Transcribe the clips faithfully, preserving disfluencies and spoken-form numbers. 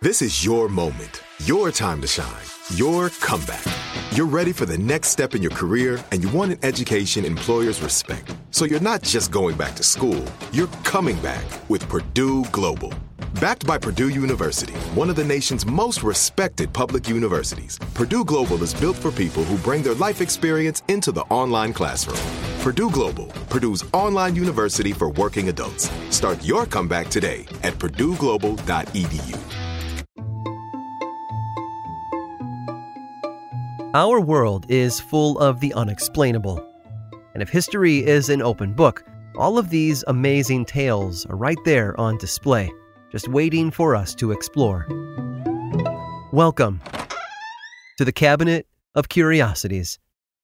This is your moment, your time to shine, your comeback. You're ready for the next step in your career, and you want an education employers respect. So you're not just going back to school, you're coming back with Purdue Global. Backed by Purdue University, one of the nation's most respected public universities, Purdue Global is built for people who bring their life experience into the online classroom. Purdue Global, Purdue's online university for working adults. Start your comeback today at purdue global dot e d u. Our world is full of the unexplainable. And if history is an open book, all of these amazing tales are right there on display, just waiting for us to explore. Welcome to the Cabinet of Curiosities.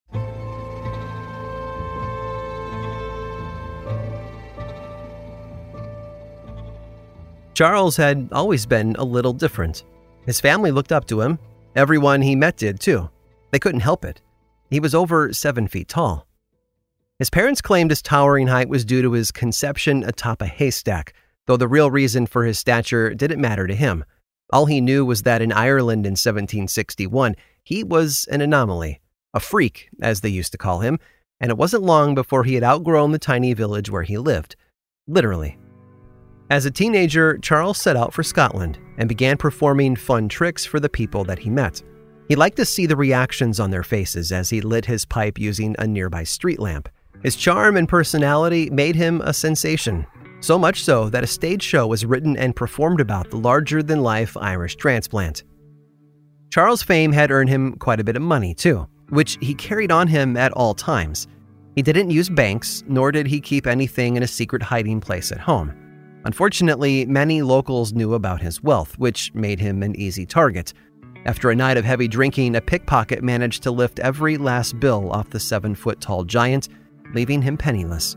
Charles had always been a little different. His family looked up to him. Everyone he met did, too. They couldn't help it. He was over seven feet tall. His parents claimed his towering height was due to his conception atop a haystack, though the real reason for his stature didn't matter to him. All he knew was that in Ireland in seventeen sixty-one, he was an anomaly, a freak, as they used to call him, and it wasn't long before he had outgrown the tiny village where he lived. Literally. As a teenager, Charles set out for Scotland and began performing fun tricks for the people that he met. He liked to see the reactions on their faces as he lit his pipe using a nearby street lamp. His charm and personality made him a sensation, so much so that a stage show was written and performed about the larger-than-life Irish transplant. Charles' fame had earned him quite a bit of money, too, which he carried on him at all times. He didn't use banks, nor did he keep anything in a secret hiding place at home. Unfortunately, many locals knew about his wealth, which made him an easy target. After a night of heavy drinking, a pickpocket managed to lift every last bill off the seven-foot-tall giant, leaving him penniless.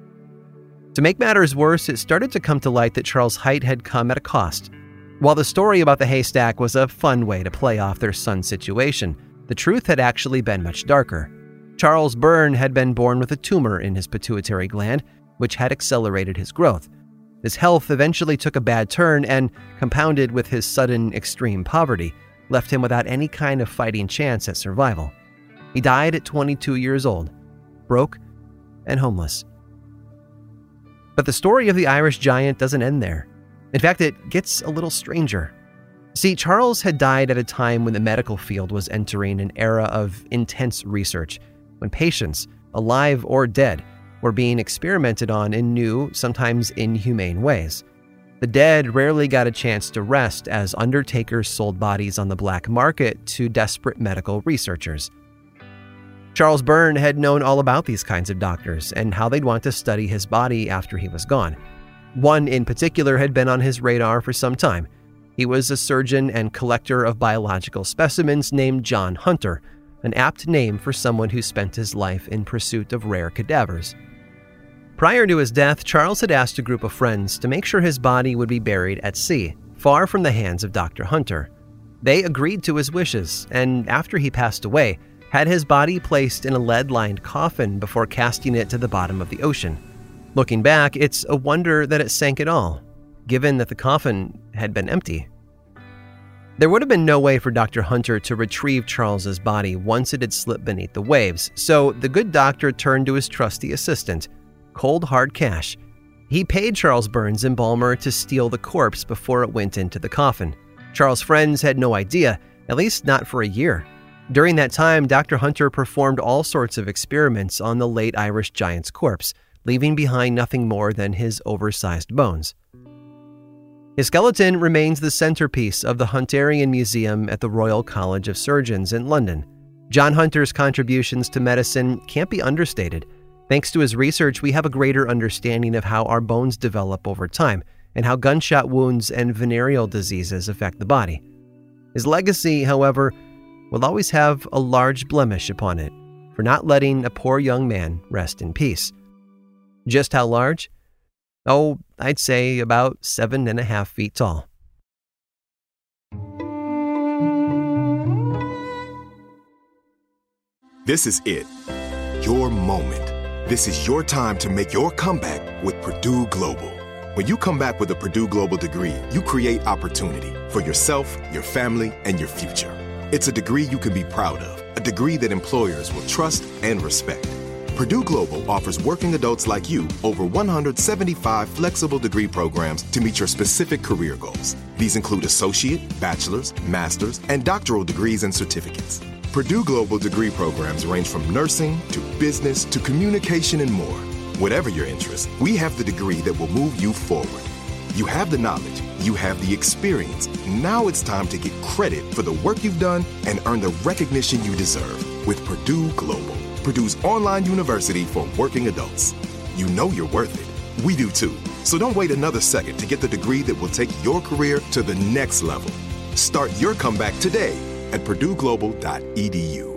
To make matters worse, it started to come to light that Charles' height had come at a cost. While the story about the haystack was a fun way to play off their son's situation, the truth had actually been much darker. Charles Byrne had been born with a tumor in his pituitary gland, which had accelerated his growth. His health eventually took a bad turn and, compounded with his sudden extreme poverty, left him without any kind of fighting chance at survival. He died at twenty-two years old, broke and homeless. But the story of the Irish giant doesn't end there. In fact, it gets a little stranger. See, Charles had died at a time when the medical field was entering an era of intense research, when patients, alive or dead, were being experimented on in new, sometimes inhumane ways. The dead rarely got a chance to rest as undertakers sold bodies on the black market to desperate medical researchers. Charles Byrne had known all about these kinds of doctors and how they'd want to study his body after he was gone. One in particular had been on his radar for some time. He was a surgeon and collector of biological specimens named John Hunter, an apt name for someone who spent his life in pursuit of rare cadavers. Prior to his death, Charles had asked a group of friends to make sure his body would be buried at sea, far from the hands of Doctor Hunter. They agreed to his wishes, and after he passed away, had his body placed in a lead-lined coffin before casting it to the bottom of the ocean. Looking back, it's a wonder that it sank at all, given that the coffin had been empty. There would have been no way for Doctor Hunter to retrieve Charles's body once it had slipped beneath the waves, so the good doctor turned to his trusty assistant, cold hard cash. He paid Charles Byrne's embalmer to steal the corpse before it went into the coffin. Charles' friends had no idea, at least not for a year. During that time, Doctor Hunter performed all sorts of experiments on the late Irish giant's corpse, leaving behind nothing more than his oversized bones. His skeleton remains the centerpiece of the Hunterian Museum at the Royal College of Surgeons in London. John Hunter's contributions to medicine can't be understated. Thanks to his research, we have a greater understanding of how our bones develop over time and how gunshot wounds and venereal diseases affect the body. His legacy, however, will always have a large blemish upon it for not letting a poor young man rest in peace. Just how large? Oh, I'd say about seven and a half feet tall. This is it. Your moment. This is your time to make your comeback with Purdue Global. When you come back with a Purdue Global degree, you create opportunity for yourself, your family, and your future. It's a degree you can be proud of, a degree that employers will trust and respect. Purdue Global offers working adults like you over one hundred seventy-five flexible degree programs to meet your specific career goals. These include associate, bachelor's, master's, and doctoral degrees and certificates. Purdue Global degree programs range from nursing to business to communication and more. Whatever your interest, we have the degree that will move you forward. You have the knowledge, you have the experience. Now it's time to get credit for the work you've done and earn the recognition you deserve with Purdue Global, Purdue's online university for working adults. You know you're worth it. We do too. So don't wait another second to get the degree that will take your career to the next level. Start your comeback today at purdue global dot e d u.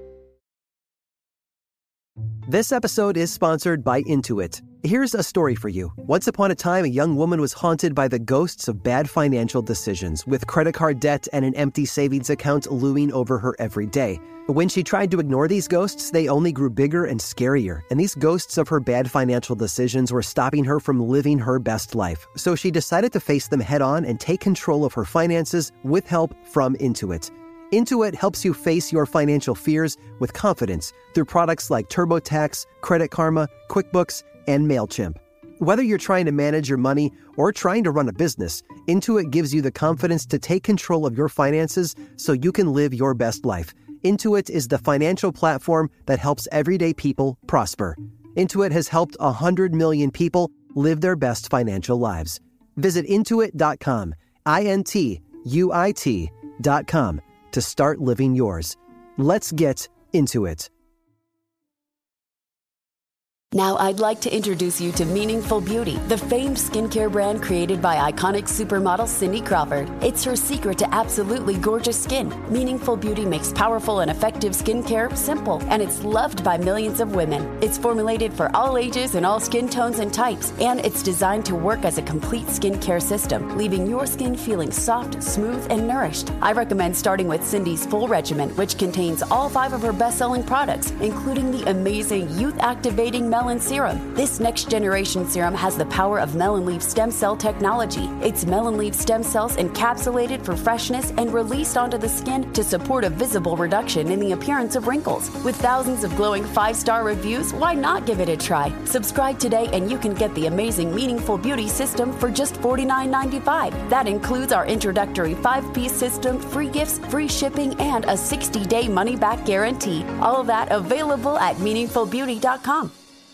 This episode is sponsored by Intuit. Here's a story for you. Once upon a time, a young woman was haunted by the ghosts of bad financial decisions, with credit card debt and an empty savings account looming over her every day. When she tried to ignore these ghosts, they only grew bigger and scarier, and these ghosts of her bad financial decisions were stopping her from living her best life. So she decided to face them head on and take control of her finances with help from Intuit. Intuit helps you face your financial fears with confidence through products like TurboTax, Credit Karma, QuickBooks, and MailChimp. Whether you're trying to manage your money or trying to run a business, Intuit gives you the confidence to take control of your finances so you can live your best life. Intuit is the financial platform that helps everyday people prosper. Intuit has helped one hundred million people live their best financial lives. Visit intuit dot com, I N T U I T dot com, to start living yours. Let's get into it. Now I'd like to introduce you to Meaningful Beauty, the famed skincare brand created by iconic supermodel Cindy Crawford. It's her secret to absolutely gorgeous skin. Meaningful Beauty makes powerful and effective skincare simple, and it's loved by millions of women. It's formulated for all ages and all skin tones and types, and it's designed to work as a complete skincare system, leaving your skin feeling soft, smooth, and nourished. I recommend starting with Cindy's full regimen, which contains all five of her best-selling products, including the amazing youth-activating Melon Serum. This next-generation serum has the power of melon leaf stem cell technology. It's melon leaf stem cells encapsulated for freshness and released onto the skin to support a visible reduction in the appearance of wrinkles. With thousands of glowing five-star reviews, why not give it a try? Subscribe today and you can get the amazing Meaningful Beauty system for just forty-nine ninety-five. That includes our introductory five-piece system, free gifts, free shipping, and a sixty-day money-back guarantee. All of that available at meaningful beauty dot com.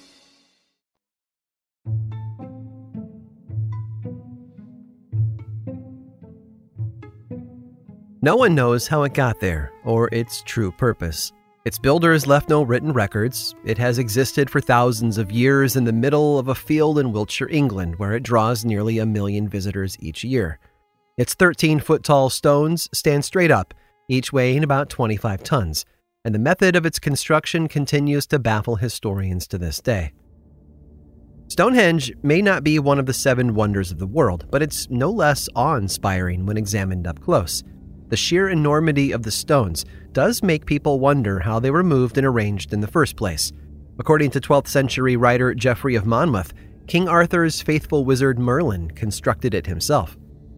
No one knows how it got there or its true purpose. Its builders left no written records. It has existed for thousands of years in the middle of a field in Wiltshire, England, where it draws nearly a million visitors each year. Its thirteen-foot-tall stones stand straight up, each weighing about twenty-five tons, and the method of its construction continues to baffle historians to this day. Stonehenge may not be one of the seven wonders of the world, but it's no less awe-inspiring when examined up close. The sheer enormity of the stones does make people wonder how they were moved and arranged in the first place. According to twelfth century writer Geoffrey of Monmouth, King Arthur's faithful wizard Merlin constructed it himself.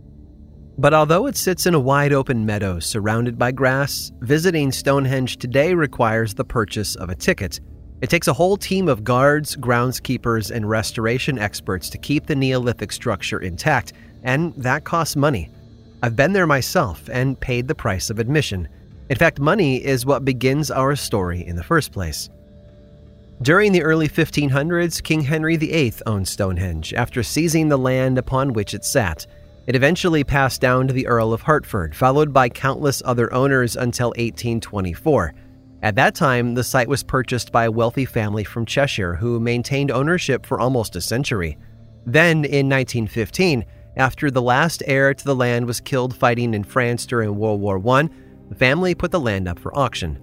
But although it sits in a wide-open meadow surrounded by grass, visiting Stonehenge today requires the purchase of a ticket. It takes a whole team of guards, groundskeepers, and restoration experts to keep the Neolithic structure intact, and that costs money. I've been there myself and paid the price of admission. In fact, money is what begins our story in the first place. During the early fifteen hundreds, King Henry the Eighth owned Stonehenge after seizing the land upon which it sat. It eventually passed down to the Earl of Hertford, followed by countless other owners until eighteen twenty-four. At that time, the site was purchased by a wealthy family from Cheshire who maintained ownership for almost a century. Then, in nineteen fifteen, after the last heir to the land was killed fighting in France during World War One, the family put the land up for auction.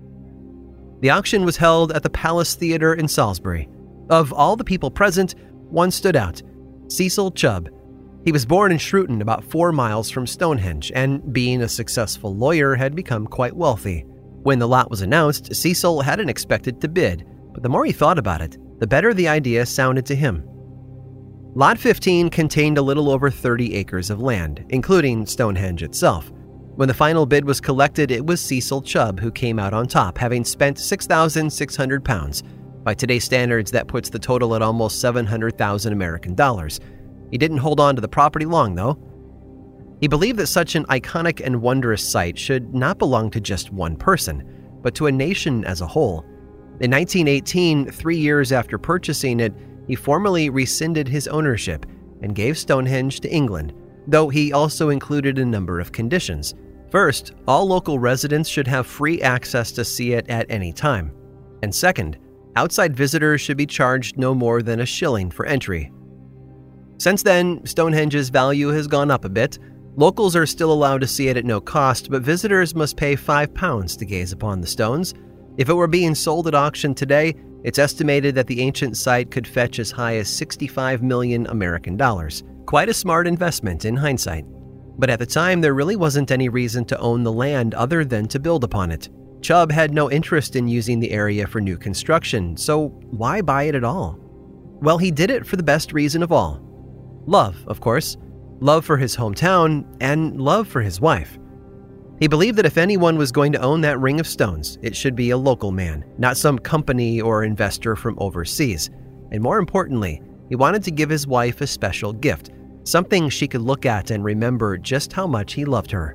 The auction was held at the Palace Theatre in Salisbury. Of all the people present, one stood out: Cecil Chubb. He was born in Shrewton, about four miles from Stonehenge, and being a successful lawyer, had become quite wealthy. When the lot was announced, Cecil hadn't expected to bid, but the more he thought about it, the better the idea sounded to him. Lot fifteen contained a little over thirty acres of land, including Stonehenge itself. When the final bid was collected, it was Cecil Chubb who came out on top, having spent six thousand six hundred pounds. By today's standards, that puts the total at almost seven hundred thousand American dollars. He didn't hold on to the property long, though. He believed that such an iconic and wondrous site should not belong to just one person, but to a nation as a whole. In nineteen eighteen, three years after purchasing it, he formally rescinded his ownership and gave Stonehenge to England, though he also included a number of conditions. First, all local residents should have free access to see it at any time. And second, outside visitors should be charged no more than a shilling for entry. Since then, Stonehenge's value has gone up a bit. Locals are still allowed to see it at no cost, but visitors must pay five pounds to gaze upon the stones. If it were being sold at auction today, it's estimated that the ancient site could fetch as high as sixty-five million American dollars. Quite a smart investment in hindsight. But at the time, there really wasn't any reason to own the land other than to build upon it. Chubb had no interest in using the area for new construction, so why buy it at all? Well, he did it for the best reason of all. Love, of course. Love for his hometown and love for his wife. He believed that if anyone was going to own that ring of stones, it should be a local man, not some company or investor from overseas. And more importantly, he wanted to give his wife a special gift, something she could look at and remember just how much he loved her.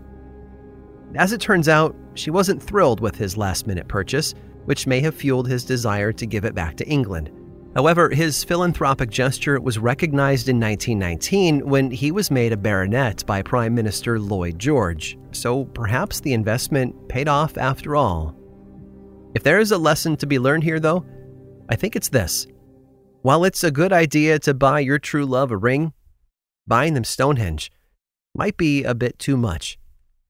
As it turns out, she wasn't thrilled with his last-minute purchase, which may have fueled his desire to give it back to England. However, his philanthropic gesture was recognized in nineteen nineteen when he was made a baronet by Prime Minister Lloyd George, so perhaps the investment paid off after all. If there is a lesson to be learned here, though, I think it's this. While it's a good idea to buy your true love a ring, buying them Stonehenge might be a bit too much.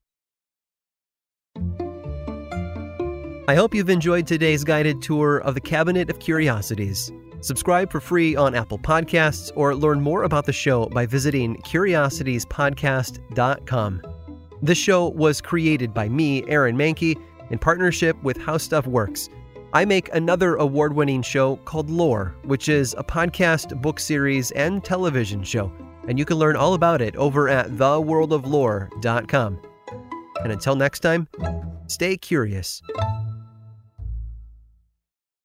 I hope you've enjoyed today's guided tour of the Cabinet of Curiosities. Subscribe for free on Apple Podcasts or learn more about the show by visiting curiosities podcast dot com. This show was created by me, Aaron Mahnke, in partnership with How Stuff Works. I make another award-winning show called Lore, which is a podcast, book series, and television show, and you can learn all about it over at the world of lore dot com. And until next time, stay curious.